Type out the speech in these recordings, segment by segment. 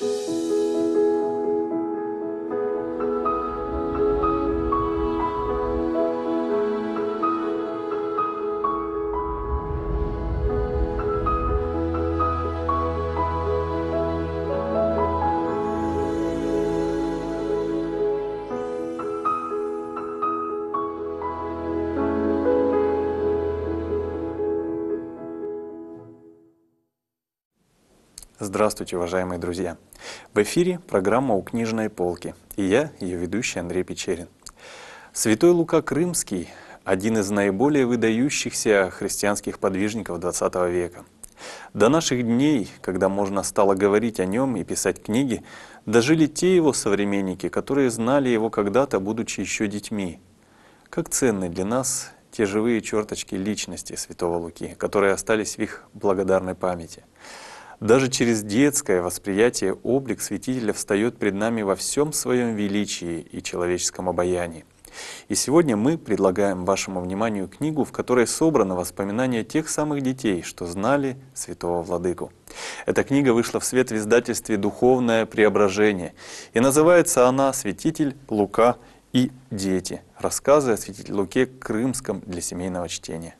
Здравствуйте, уважаемые друзья! В эфире программа «У книжной полки» и я, ее ведущий Андрей Печерин. Святой Лука Крымский – один из наиболее выдающихся христианских подвижников XX века. До наших дней, когда можно стало говорить о нем и писать книги, дожили те его современники, которые знали его когда-то, будучи еще детьми. Как ценны для нас те живые черточки личности святого Луки, которые остались в их благодарной памяти. Даже через детское восприятие облик святителя встает пред нами во всем своем величии и человеческом обаянии. И сегодня мы предлагаем вашему вниманию книгу, в которой собраны воспоминания тех самых детей, что знали святого владыку. Эта книга вышла в свет в издательстве «Духовное преображение», и называется она «Святитель Лука и дети. Рассказы о святителе Луке Крымском для семейного чтения».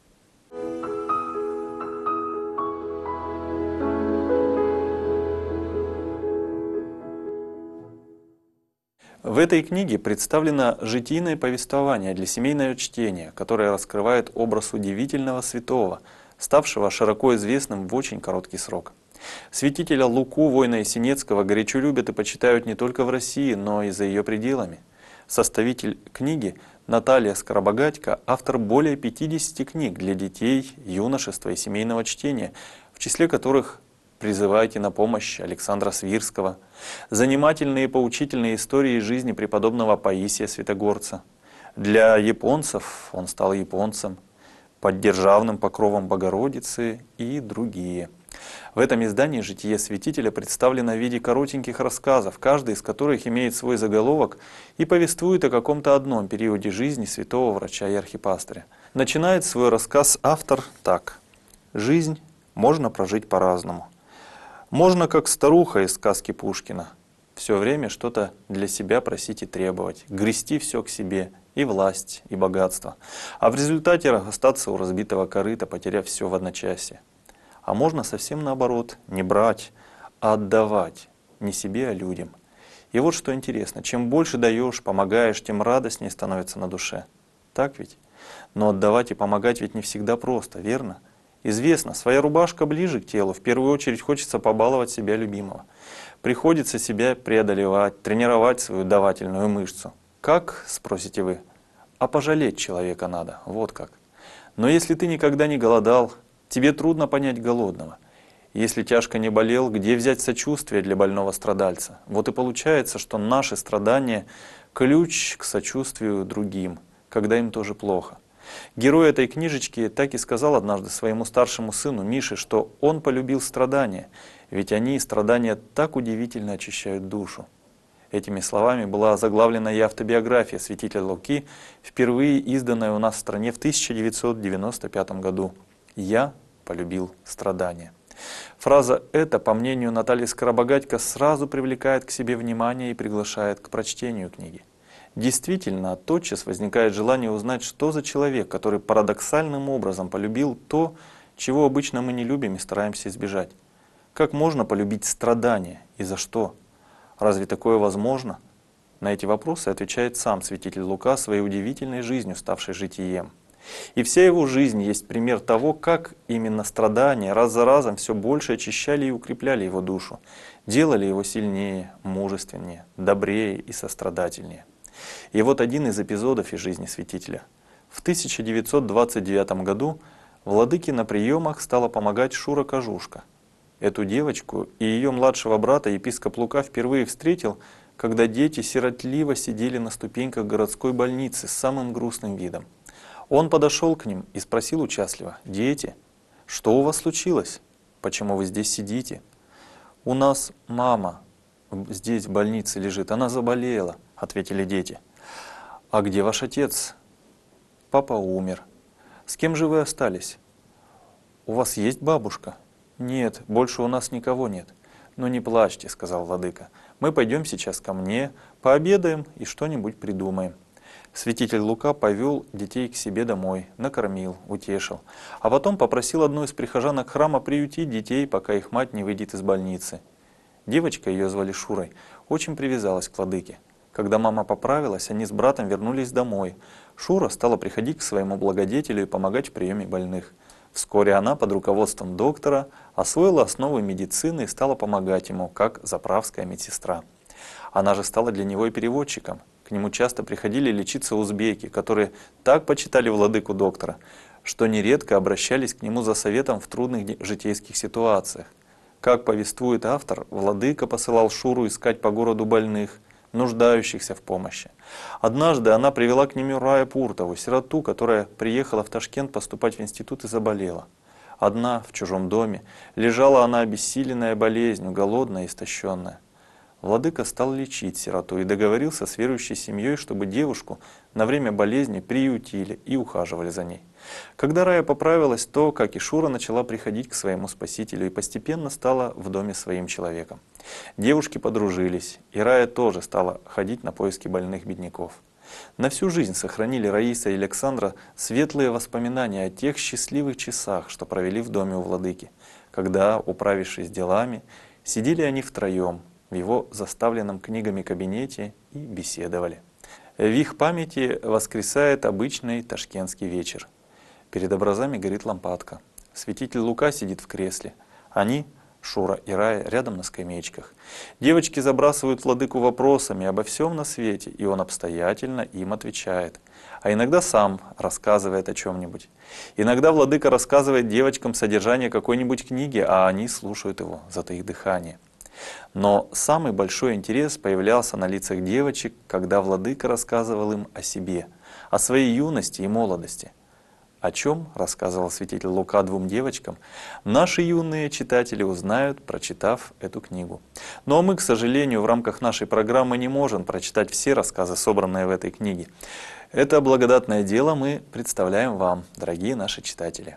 В этой книге представлено житийное повествование для семейного чтения, которое раскрывает образ удивительного святого, ставшего широко известным в очень короткий срок. Святителя Луку, воина Есенецкого, горячо любят и почитают не только в России, но и за ее пределами. Составитель книги Наталья Скоробогатько – автор более 50 книг для детей, юношества и семейного чтения, в числе которых «Призывайте на помощь» Александра Свирского, занимательные и поучительные истории жизни преподобного Паисия Святогорца. Для японцев он стал японцем, под державным покровом Богородицы и другие. В этом издании житие святителя представлено в виде коротеньких рассказов, каждый из которых имеет свой заголовок и повествует о каком-то одном периоде жизни святого врача и архипастыря. Начинает свой рассказ автор так. «Жизнь можно прожить по-разному. Можно, как старуха из сказки Пушкина, все время что-то для себя просить и требовать, грести все к себе, и власть, и богатство, а в результате остаться у разбитого корыта, потеряв все в одночасье. А можно совсем наоборот, не брать, а отдавать, не себе, а людям. И вот что интересно, чем больше даешь, помогаешь, тем радостнее становится на душе. Так ведь? Но отдавать и помогать ведь не всегда просто, верно? Известно, своя рубашка ближе к телу, в первую очередь хочется побаловать себя любимого. Приходится себя преодолевать, тренировать свою давательную мышцу. Как, спросите вы? А пожалеть человека надо, вот как. Но если ты никогда не голодал, тебе трудно понять голодного. Если тяжко не болел, где взять сочувствие для больного страдальца? Вот и получается, что наши страдания – ключ к сочувствию другим, когда им тоже плохо. Герой этой книжечки так и сказал однажды своему старшему сыну Мише, что он полюбил страдания, ведь они, страдания, так удивительно очищают душу. Этими словами была заглавлена и автобиография святителя Луки, впервые изданная у нас в стране в 1995 году. «Я полюбил страдания». Фраза эта, по мнению Натальи Скоробогатько, сразу привлекает к себе внимание и приглашает к прочтению книги. Действительно, тотчас возникает желание узнать, что за человек, который парадоксальным образом полюбил то, чего обычно мы не любим и стараемся избежать. Как можно полюбить страдания и за что? Разве такое возможно? На эти вопросы отвечает сам святитель Лука своей удивительной жизнью, ставшей житием. И вся его жизнь есть пример того, как именно страдания раз за разом все больше очищали и укрепляли его душу, делали его сильнее, мужественнее, добрее и сострадательнее. И вот один из эпизодов из жизни святителя. В 1929 году владыке на приемах стала помогать Шура Кожушка. Эту девочку и ее младшего брата епископ Лука впервые встретил, когда дети сиротливо сидели на ступеньках городской больницы с самым грустным видом. Он подошел к ним и спросил участливо: «Дети, что у вас случилось? Почему вы здесь сидите?» «У нас мама здесь в больнице лежит, она заболела», — ответили дети. «А где ваш отец?» «Папа умер». «С кем же вы остались?» «У вас есть бабушка?» «Нет, больше у нас никого нет». «Ну не плачьте», — сказал владыка, — «мы пойдем сейчас ко мне, пообедаем и что-нибудь придумаем». Святитель Лука повел детей к себе домой, накормил, утешил, а потом попросил одну из прихожанок храма приютить детей, пока их мать не выйдет из больницы. Девочка, ее звали Шурой, очень привязалась к владыке. Когда мама поправилась, они с братом вернулись домой. Шура стала приходить к своему благодетелю и помогать в приеме больных. Вскоре она под руководством доктора освоила основы медицины и стала помогать ему, как заправская медсестра. Она же стала для него и переводчиком. К нему часто приходили лечиться узбеки, которые так почитали владыку доктора, что нередко обращались к нему за советом в трудных житейских ситуациях. Как повествует автор, владыка посылал Шуру искать по городу больных, нуждающихся в помощи. Однажды она привела к нему Рая Пуртову, сироту, которая приехала в Ташкент поступать в институт и заболела. Одна, в чужом доме, лежала она обессиленная болезнью, голодная и истощенная. Владыка стал лечить сироту и договорился с верующей семьей, чтобы девушку на время болезни приютили и ухаживали за ней. Когда Рая поправилась, то, как и Шура, начала приходить к своему спасителю и постепенно стала в доме своим человеком. Девушки подружились, и Рая тоже стала ходить на поиски больных бедняков. На всю жизнь сохранили Раиса и Александра светлые воспоминания о тех счастливых часах, что провели в доме у владыки, когда, управившись делами, сидели они втроем в его заставленном книгами кабинете и беседовали. В их памяти воскресает обычный ташкентский вечер. Перед образами горит лампадка. Святитель Лука сидит в кресле. Они, Шура и Рая, рядом на скамеечках. Девочки забрасывают владыку вопросами обо всем на свете, и он обстоятельно им отвечает. А иногда сам рассказывает о чем-нибудь. Иногда владыка рассказывает девочкам содержание какой-нибудь книги, а они слушают его, затаив дыхание. Но самый большой интерес появлялся на лицах девочек, когда владыка рассказывал им о себе, о своей юности и молодости. О чем рассказывал святитель Лука двум девочкам, наши юные читатели узнают, прочитав эту книгу. Но мы, к сожалению, в рамках нашей программы не можем прочитать все рассказы, собранные в этой книге. Это благодатное дело мы представляем вам, дорогие наши читатели.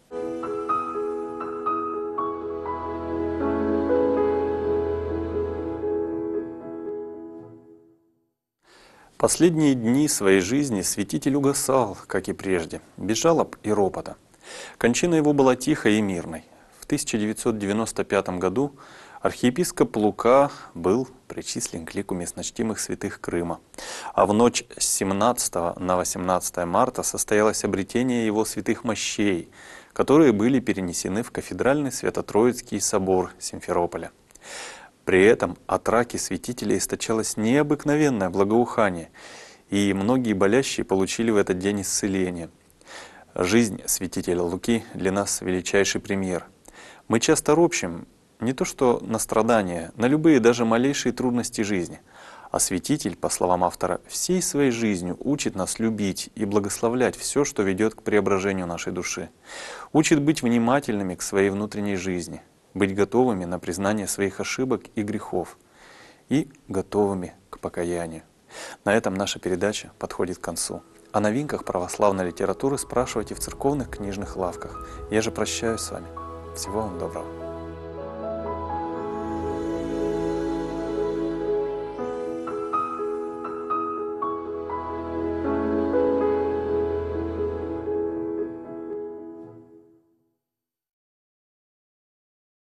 Последние дни своей жизни святитель угасал, как и прежде, без жалоб и ропота. Кончина его была тихой и мирной. В 1995 году архиепископ Лука был причислен к лику местночтимых святых Крыма, а в ночь с 17 на 18 марта состоялось обретение его святых мощей, которые были перенесены в кафедральный Свято-Троицкий собор Симферополя. При этом от раки святителя источалось необыкновенное благоухание, и многие болящие получили в этот день исцеление. Жизнь святителя Луки для нас величайший пример. Мы часто ропщим не то что на страдания, на любые даже малейшие трудности жизни, а святитель, по словам автора, всей своей жизнью учит нас любить и благословлять все, что ведет к преображению нашей души. Учит быть внимательными к своей внутренней жизни, быть готовыми на признание своих ошибок и грехов и готовыми к покаянию. На этом наша передача подходит к концу. О новинках православной литературы спрашивайте в церковных книжных лавках. Я же прощаюсь с вами. Всего вам доброго.